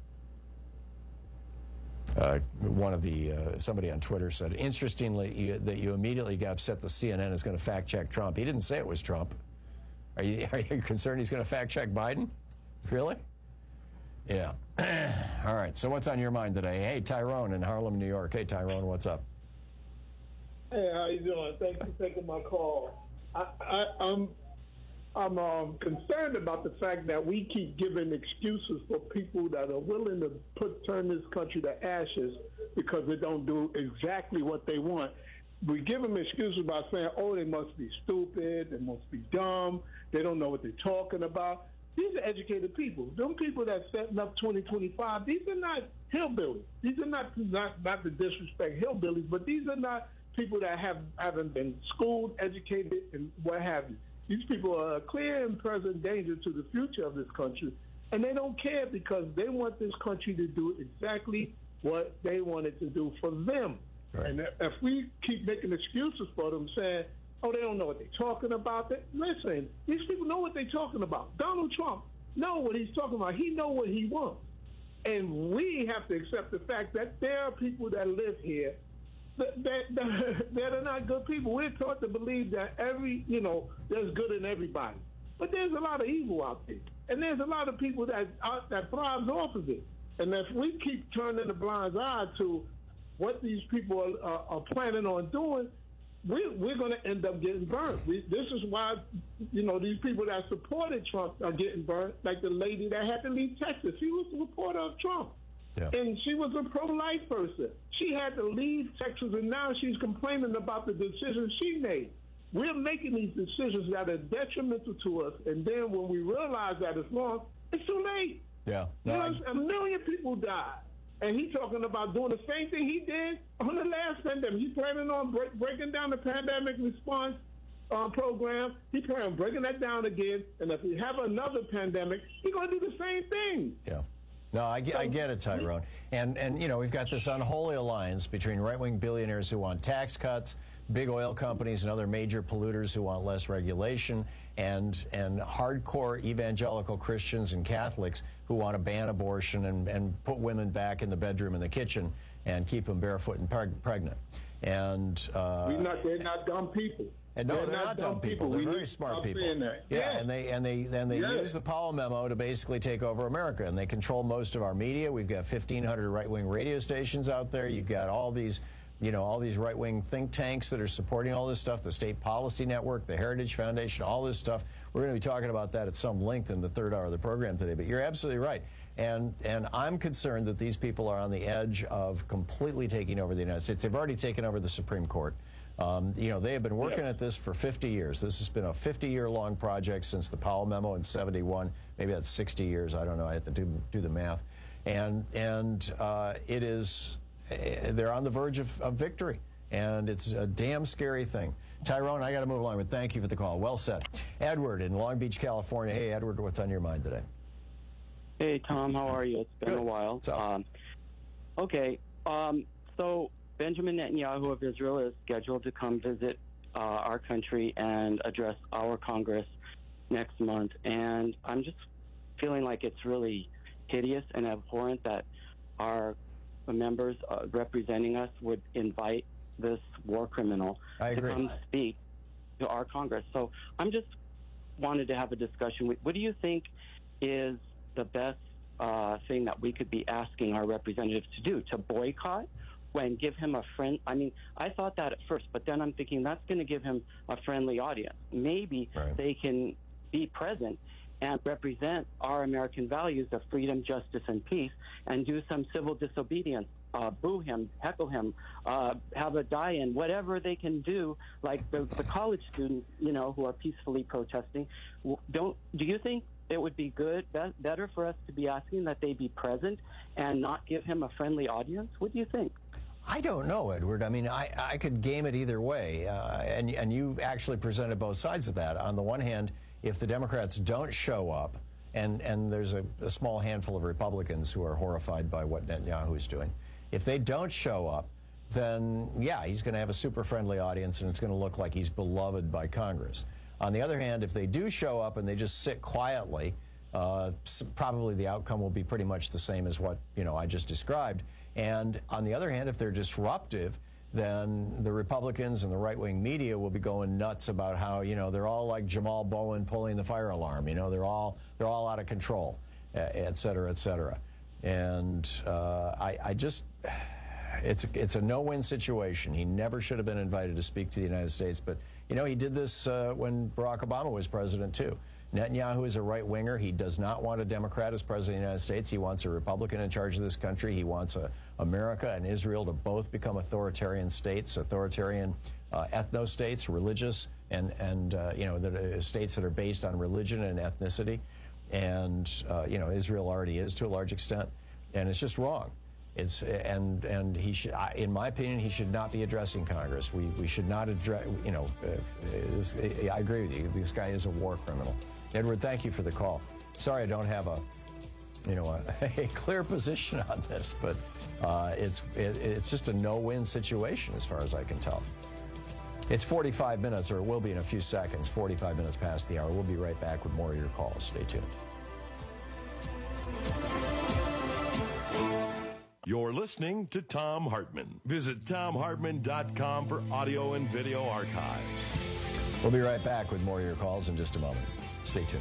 Somebody on Twitter said, interestingly, that you immediately got upset that CNN is going to fact check Trump. He didn't say it was Trump. Are you concerned he's going to fact check Biden? Really? Yeah. All right. So what's on your mind today? Hey, Tyrone in Harlem, New York. Hey, Tyrone, what's up? Hey, how you doing? Thanks for taking my call. I'm I'm concerned about the fact that we keep giving excuses for people that are willing to turn this country to ashes because they don't do exactly what they want. We give them excuses by saying, oh, they must be stupid, they must be dumb, they don't know what they're talking about. These are educated people. Them people that's setting up 2025, these are not hillbillies. These are not to disrespect hillbillies, but these are not people that haven't been schooled, educated, and what have you. These people are a clear and present danger to the future of this country, and they don't care because they want this country to do exactly what they want it to do for them. Right. And if we keep making excuses for them, saying, oh, they don't know what they're talking about, listen, these people know what they're talking about. Donald Trump knows what he's talking about. He knows what he wants. And we have to accept the fact that there are people that live here that are not good people. We're taught to believe that there's good in everybody. But there's a lot of evil out there. And there's a lot of people that thrives off of it. And if we keep turning the blind eye to what these people are planning on doing, we're going to end up getting burned. This is why, these people that supported Trump are getting burned, like the lady that had to leave Texas. She was a supporter of Trump. Yeah. And she was a pro-life person. She had to leave Texas, and now she's complaining about the decisions she made. We're making these decisions that are detrimental to us, and then when we realize that it's wrong, it's too late. Yeah. A million people died. And he's talking about doing the same thing he did on the last pandemic. He's planning on breaking down the pandemic response program. He's planning on breaking that down again. And if we have another pandemic, he's going to do the same thing. Yeah. No, I get it, Tyrone. And we've got this unholy alliance between right-wing billionaires who want tax cuts, big oil companies and other major polluters who want less regulation, and hardcore evangelical Christians and Catholics who want to ban abortion and put women back in the bedroom and the kitchen and keep them barefoot and pregnant. And they're not dumb people. And no, they're not dumb people. They're very smart people. Yeah, and they use the Powell memo to basically take over America, and they control most of our media. We've got 1,500 right-wing radio stations out there. You've got all these right-wing think tanks that are supporting all this stuff, the State Policy Network, the Heritage Foundation, all this stuff. We're going to be talking about that at some length in the third hour of the program today, but you're absolutely right. And I'm concerned that these people are on the edge of completely taking over the United States. They've already taken over the Supreme Court. They have been working at this for 50 years. This has been a 50-year-long project since the Powell memo in '71. Maybe that's 60 years. I don't know. I have to do the math. And it is... they're on the verge of victory, and it's a damn scary thing. Tyrone, I got to move along, but thank you for the call. Well said. Edward in Long Beach, California. Hey, Edward, what's on your mind today? Hey, Tom, how are you? It's been a while. So Benjamin Netanyahu of Israel is scheduled to come visit our country and address our Congress next month, and I'm just feeling like it's really hideous and abhorrent that our members representing us would invite this war criminal to come speak to our Congress. So I'm just wanted to have a discussion. What do you think is the best thing that we could be asking our representatives to do? To boycott and give him a friend? I mean, I thought that at first, but then I'm thinking that's going to give him a friendly audience. Maybe they can be present and represent our American values of freedom, justice, and peace, and do some civil disobedience, boo him, heckle him, have a die-in, whatever they can do, like the college students, who are peacefully protesting. Do you think it would be better for us to be asking that they be present and not give him a friendly audience? What do you think? I don't know, Edward. I mean, I could game it either way, and you actually presented both sides of that. On the one hand, if the Democrats don't show up, and there's a small handful of Republicans who are horrified by what Netanyahu is doing, if they don't show up, then, yeah, he's going to have a super friendly audience, and it's going to look like he's beloved by Congress. On the other hand, if they do show up and they just sit quietly, probably the outcome will be pretty much the same as what I just described. And on the other hand, if they're disruptive, then the Republicans and the right-wing media will be going nuts about how they're all like Jamal Bowen pulling the fire alarm. They're all out of control, et cetera, et cetera. And it's a no-win situation. He never should have been invited to speak to the United States, but he did this when Barack Obama was president too. Netanyahu is a right-winger. He does not want a Democrat as president of the United States. He wants a Republican in charge of this country. He wants America and Israel to both become authoritarian states, authoritarian ethno-states, religious, and states that are based on religion and ethnicity. And Israel already is to a large extent, and it's just wrong. And he should, in my opinion, he should not be addressing Congress. We should not address. I agree with you. This guy is a war criminal. Edward, thank you for the call. Sorry, I don't have a clear position on this, but it's just a no-win situation as far as I can tell. It's 45 minutes, or it will be in a few seconds. 45 minutes past the hour. We'll be right back with more of your calls. Stay tuned. You're listening to Thom Hartmann. Visit ThomHartmann.com for audio and video archives. We'll be right back with more of your calls in just a moment. Stay tuned.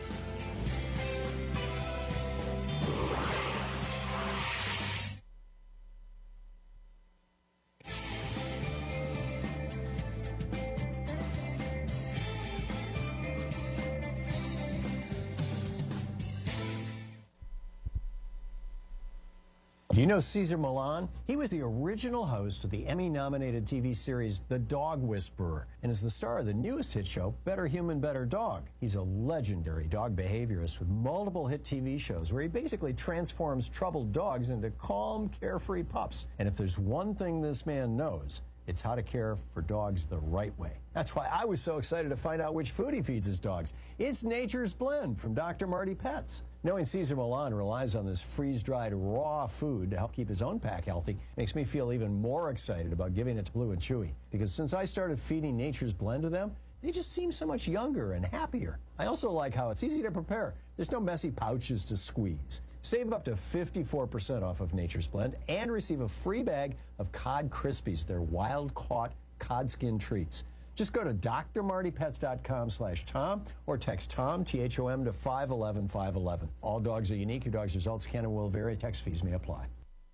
Do you know Cesar Millan? He was the original host of the Emmy-nominated TV series The Dog Whisperer and is the star of the newest hit show, Better Human, Better Dog. He's a legendary dog behaviorist with multiple hit TV shows where he basically transforms troubled dogs into calm, carefree pups. And if there's one thing this man knows, it's how to care for dogs the right way. That's why I was so excited to find out which food he feeds his dogs. It's Nature's Blend from Dr. Marty Pets. Knowing Cesar Millan relies on this freeze-dried raw food to help keep his own pack healthy makes me feel even more excited about giving it to Blue and Chewy. Because since I started feeding Nature's Blend to them, they just seem so much younger and happier. I also like how it's easy to prepare. There's no messy pouches to squeeze. Save up to 54% off of Nature's Blend and receive a free bag of Cod Krispies, their wild-caught cod skin treats. Just go to drmartypets.com/Tom or text Tom, T-H-O-M, to 511-511. All dogs are unique. Your dog's results can and will vary. Text fees may apply.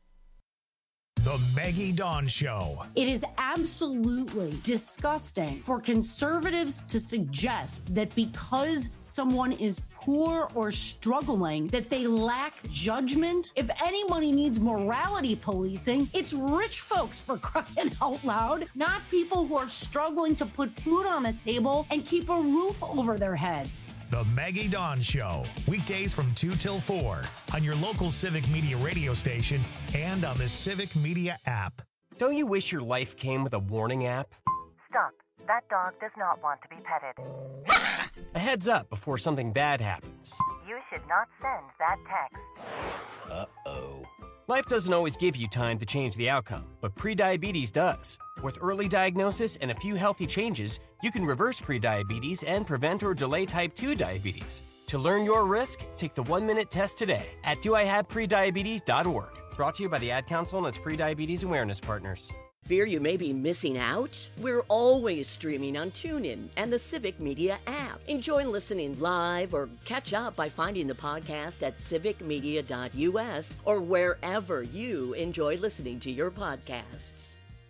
The Maggie Dawn Show. It is absolutely disgusting for conservatives to suggest that because someone is poor or struggling, that they lack judgment. If anybody needs morality policing, it's rich folks, for crying out loud, not people who are struggling to put food on the table and keep a roof over their heads. The Maggie Dawn Show, weekdays from 2 till 4 on your local Civic Media radio station and on the Civic Media app. Don't you wish your life came with a warning app? Stop. That dog does not want to be petted. A heads up before something bad happens. You should not send that text. Uh-oh. Life doesn't always give you time to change the outcome, but prediabetes does. With early diagnosis and a few healthy changes, you can reverse prediabetes and prevent or delay type 2 diabetes. To learn your risk, take the 1-minute test today at doihaveprediabetes.org. Brought to you by the Ad Council and its prediabetes awareness partners. Fear you may be missing out? We're always streaming on TuneIn and the Civic Media app. Enjoy listening live or catch up by finding the podcast at civicmedia.us or wherever you enjoy listening to your podcasts.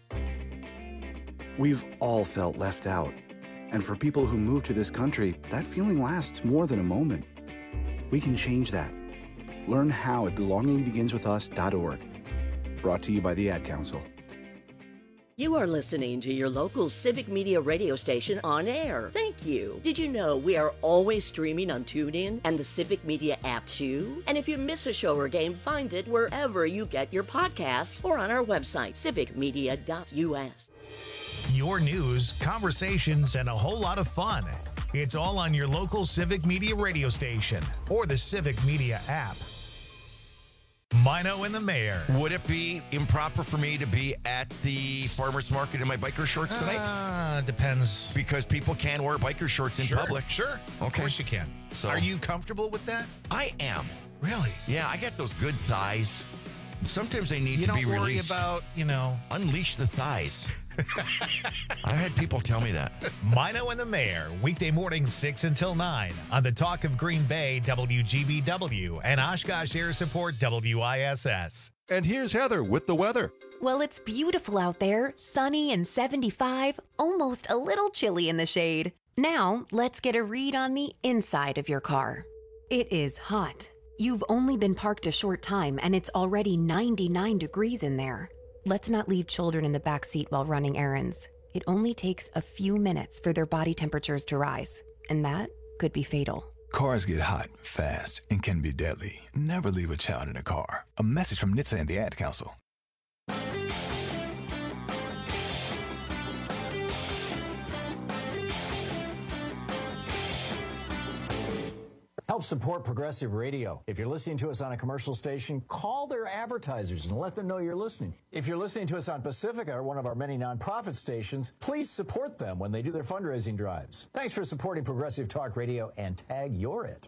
We've all felt left out. And for people who move to this country, that feeling lasts more than a moment. We can change that. Learn how at belongingbeginswithus.org. Brought to you by the Ad Council. You are listening to your local Civic Media radio station on air. Thank you. Did you know we are always streaming on TuneIn and the Civic Media app too? And if you miss a show or game, find it wherever you get your podcasts or on our website, civicmedia.us. Your news, conversations, and a whole lot of fun. It's all on your local Civic Media radio station or the Civic Media app. Mino and the Mayor. Would it be improper for me to be at the farmer's market in my biker shorts tonight? Depends. Because people can wear biker shorts in public. Sure. Okay. Of course you can. So, are you comfortable with that? I am. Really? Yeah, I got those good thighs. Sometimes they need You to don't be worry released. about, Unleash the thighs. I've had people tell me that. Mino and the Mayor, weekday mornings 6 until 9 on the Talk of Green Bay, WGBW, and Oshkosh Air Support, WISS. And here's Heather with the weather. Well, it's beautiful out there, sunny and 75, almost a little chilly in the shade. Now, let's get a read on the inside of your car. It is hot. You've only been parked a short time and it's already 99 degrees in there. Let's not leave children in the back seat while running errands. It only takes a few minutes for their body temperatures to rise, and that could be fatal. Cars get hot, fast, and can be deadly. Never leave a child in a car. A message from NHTSA and the Ad Council. Help support Progressive Radio. If you're listening to us on a commercial station, call their advertisers and let them know you're listening. If you're listening to us on Pacifica, or one of our many nonprofit stations, please support them when they do their fundraising drives. Thanks for supporting Progressive Talk Radio, and tag you're it.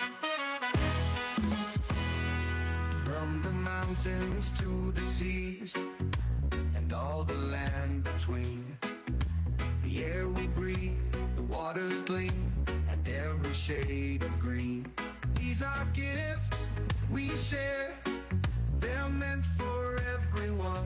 From the mountains to the seas and all the land between, the air we breathe, the waters gleam, and every shade of green. These are gifts we share, they're meant for everyone.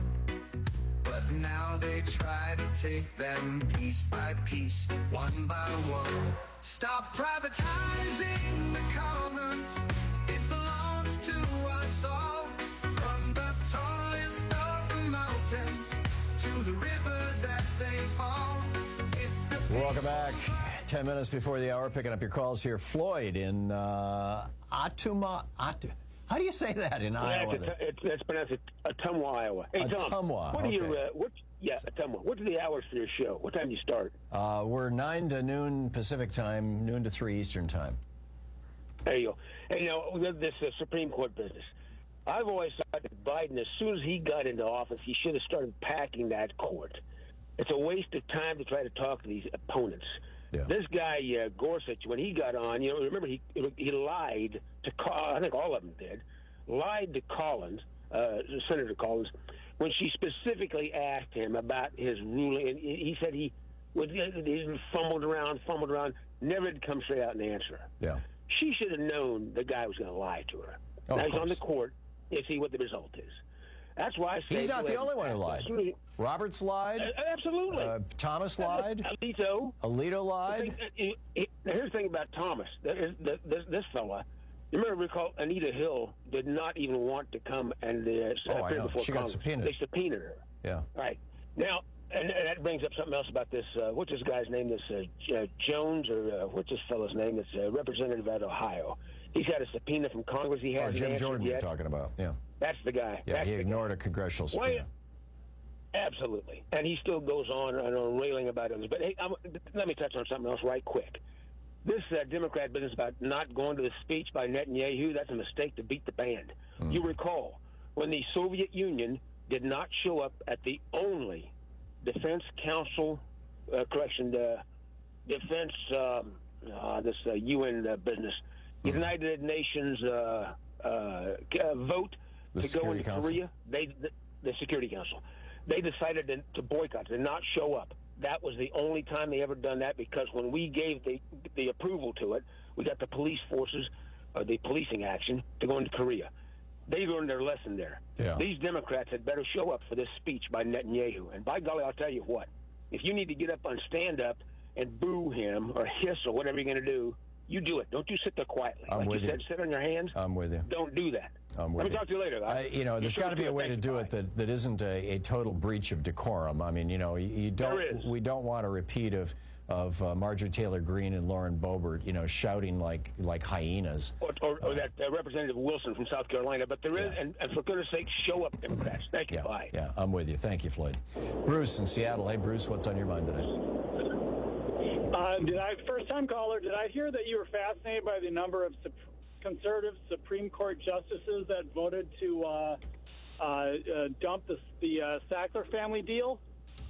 But now they try to take them piece by piece, one by one. Stop privatizing the commons, it belongs to us all. From the tallest of the mountains to the rivers as they fall. It's the Welcome back. 10 minutes before the hour, picking up your calls here. Floyd in Ottumwa. How do you say that in Iowa? It's pronounced Ottumwa, Iowa. Hey, Tom, Ottumwa, what are you? Ottumwa. What's the hours for your show? What time do you start? We're 9 to noon Pacific time, noon to 3 Eastern time. There you go. Hey, this Supreme Court business. I've always thought that Biden, as soon as he got into office, he should have started packing that court. It's a waste of time to try to talk to these opponents. Yeah. This guy, Gorsuch, when he got on, remember he lied to, I think all of them did, lied to Collins, Senator Collins, when she specifically asked him about his ruling. And he said he fumbled around, never did come straight out and answer her. Yeah. She should have known the guy was going to lie to her. Now he's on the court and see what the result is. That's why I say he's not the only one who lied. Roberts lied. Absolutely. Thomas lied. Alito lied. Here's the thing about Thomas. This fella, you recall Anita Hill did not even want to come and appear before she Congress. Got subpoenaed. They subpoenaed her. Yeah. All right. Now, and that brings up something else about this. What's this guy's name? This Jones, or what's this fellow's name? That's representative out of Ohio. He's had a subpoena from Congress. He hasn't Jim answered Jordan yet. you're talking about. Yeah. That's the guy. Yeah, he ignored a congressional subpoena. Absolutely. And he still goes on railing about others. But hey, let me touch on something else right quick. This Democrat business about not going to the speech by Netanyahu, that's a mistake to beat the band. You recall when the Soviet Union did not show up at the only Defense Council, Defense, this UN business, United Nations vote to go into Korea, the Security Council, they decided to boycott, to not show up. That was the only time they ever done that, because when we gave the approval to it, we got the police forces, the policing action, to go into Korea. They learned their lesson there. Yeah. These Democrats had better show up for this speech by Netanyahu. And by golly, I'll tell you what, if you need to get up on stand-up and boo him or hiss or whatever you're going to do, you do it. Don't you sit there quietly. I'm like with you said, sit on your hands. I'm with you. Don't do that. Let me talk to you later. There's got to be a way to do it that isn't a total breach of decorum. I mean, you don't. We don't want a repeat of Marjorie Taylor Greene and Lauren Boebert, shouting like hyenas. Or that Representative Wilson from South Carolina. But there is, and for goodness sake, show up, Democrats. Thank you. Bye. Yeah, I'm with you. Thank you, Floyd. Bruce in Seattle. Hey, Bruce, what's on your mind today? First-time caller, did I hear that you were fascinated by the number of conservative Supreme Court justices that voted to dump the Sackler family deal?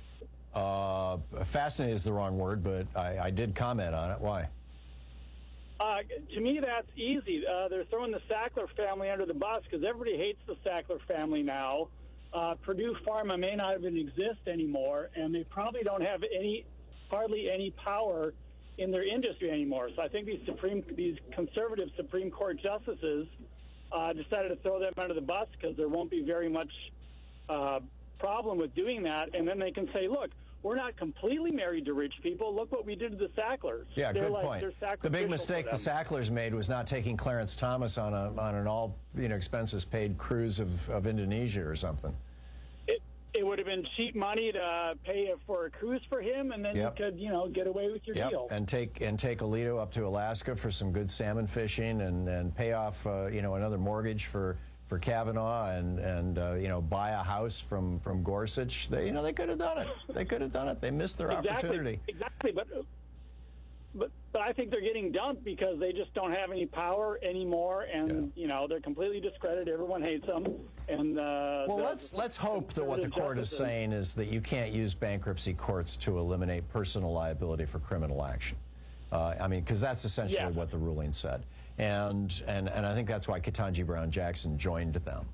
Fascinated is the wrong word, but I did comment on it. Why? To me, that's easy. They're throwing the Sackler family under the bus because everybody hates the Sackler family now. Purdue Pharma may not even exist anymore, and they probably don't have hardly any power in their industry anymore. So I think these conservative Supreme Court justices decided to throw them under the bus because there won't be very much problem with doing that. And then they can say, look, we're not completely married to rich people. Look what we did to the Sacklers. Yeah, good point. The big mistake the Sacklers made was not taking Clarence Thomas on an all expenses paid cruise of Indonesia or something. It would have been cheap money to pay for a cruise for him, and then you could, get away with your deal. And take Alito up to Alaska for some good salmon fishing, and pay off, another mortgage for Kavanaugh, and buy a house from Gorsuch. They could have done it. They could have done it. They missed their opportunity. Exactly, but I think they're getting dumped because they just don't have any power anymore, and they're completely discredited. Everyone hates them. And let's hope that what the court is saying is that you can't use bankruptcy courts to eliminate personal liability for criminal action. Because that's essentially what the ruling said, and I think that's why Ketanji Brown Jackson joined them.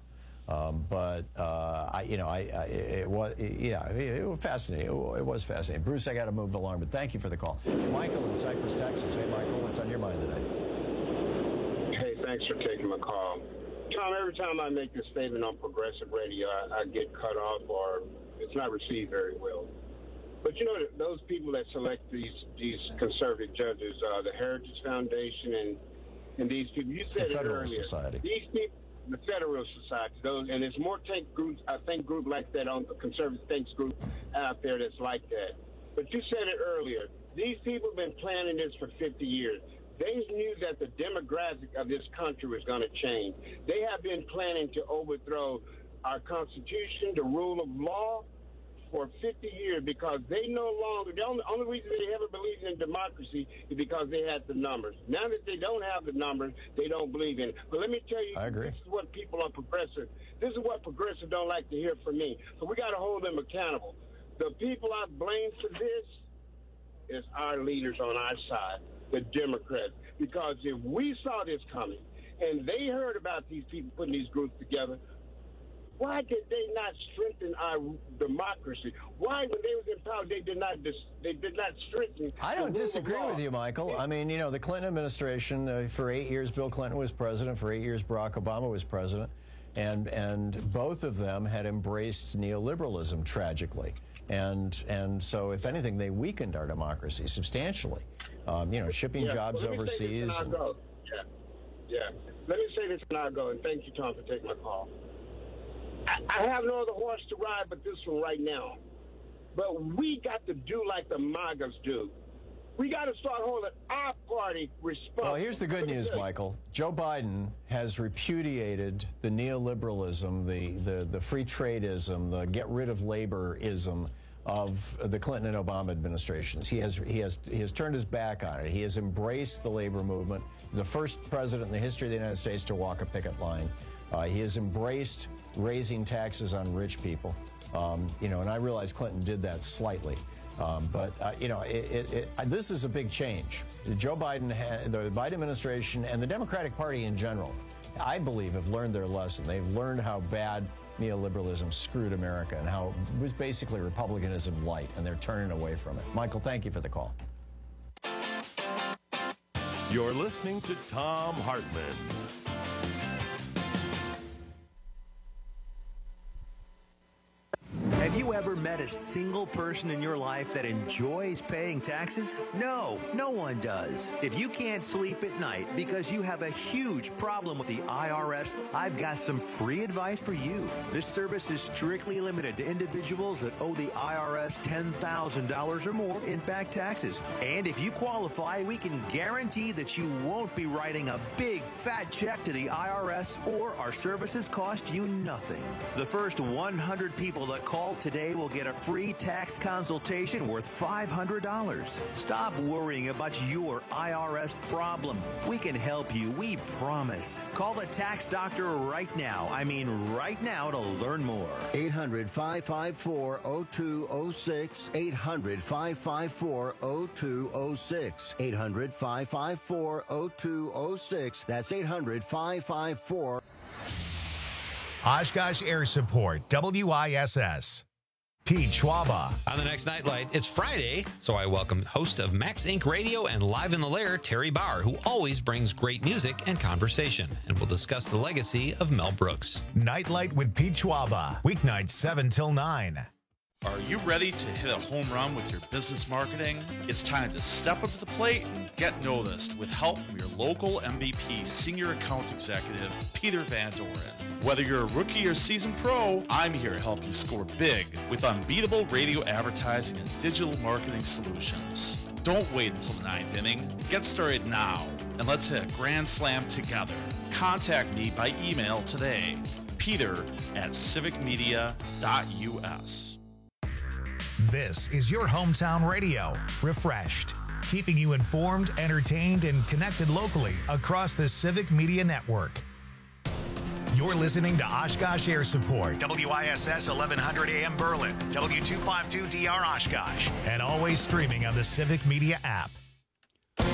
It was fascinating. It was fascinating. Bruce, I got to move along, but thank you for the call. Michael in Cypress, Texas. Hey, Michael, what's on your mind today? Hey, thanks for taking my call. Tom, every time I make this statement on progressive radio, I get cut off or it's not received very well. But those people that select these conservative judges, the Heritage Foundation and these people, you said it earlier. Society. These people, the Federal Society, and there's more think group like that on the conservative thinks group out there that's like that. But you said it earlier. These people have been planning this for 50 years. They knew that the demographic of this country was going to change. They have been planning to overthrow our Constitution, the rule of law, for 50 years because they no longer, the only reason they ever believed in democracy is because they had the numbers. Now that they don't have the numbers, they don't believe in it. But let me tell you, I agree. This is what people are progressive. This is what progressive don't like to hear from me. So we got to hold them accountable. The people I blame for this is our leaders on our side, the Democrats. Because if we saw this coming and they heard about these people putting these groups together, why did they not strengthen our democracy? Why, when they was in power, they did not strengthen? I don't disagree with you, Michael. I mean, the Clinton administration, for 8 years, Bill Clinton was president. For 8 years, Barack Obama was president. And both of them had embraced neoliberalism tragically. And so, if anything, they weakened our democracy substantially. Shipping jobs overseas. Yeah. Let me say this and I'll go. And thank you, Tom, for taking my call. I have no other horse to ride but this one right now. But we got to do like the MAGAs do. We got to start holding our party responsible. Well, here's the good news, Michael. Joe Biden has repudiated the neoliberalism, the free tradeism, the get rid of labor-ism of the Clinton and Obama administrations. He has turned his back on it. He has embraced the labor movement, the first president in the history of the United States to walk a picket line. He has embraced raising taxes on rich people. And I realize Clinton did that slightly. This is a big change. Joe Biden, the Biden administration, and the Democratic Party in general, I believe, have learned their lesson. They've learned how bad neoliberalism screwed America and how it was basically republicanism light, and they're turning away from it. Michael, thank you for the call. You're listening to Thom Hartmann. Have you ever met a single person in your life that enjoys paying taxes? No, no one does. If you can't sleep at night because you have a huge problem with the IRS, I've got some free advice for you. This service is strictly limited to individuals that owe the IRS $10,000 or more in back taxes. And if you qualify, we can guarantee that you won't be writing a big fat check to the IRS, or our services cost you nothing. The first 100 people that call today today will get a free tax consultation worth $500. Stop worrying about your IRS problem. We can help you, we promise. Call the tax doctor right now. I mean right now to learn more. 800-554-0206. 800-554-0206. 800-554-0206. That's 800-554. Oshkosh Air Support, WISS. Pete Schwaba. On the next Nightlight, it's Friday, so I welcome host of Max Inc. Radio and Live in the Lair, Terry Bauer, who always brings great music and conversation, and we'll discuss the legacy of Mel Brooks. Nightlight with Pete Schwaba, weeknights 7 till 9. Are you ready to hit a home run with your business marketing? It's time to step up to the plate and get noticed with help from your local MVP Senior Account Executive, Peter Van Doren. Whether you're a rookie or seasoned pro, I'm here to help you score big with unbeatable radio advertising and digital marketing solutions. Don't wait until the ninth inning. Get started now, and let's hit a grand slam together. Contact me by email today, peter@civicmedia.us. This is your hometown radio, refreshed, keeping you informed, entertained, and connected locally across the Civic Media Network. You're listening to Oshkosh Air Support, WISS 1100 AM Berlin, W252DR Oshkosh, and always streaming on the Civic Media app.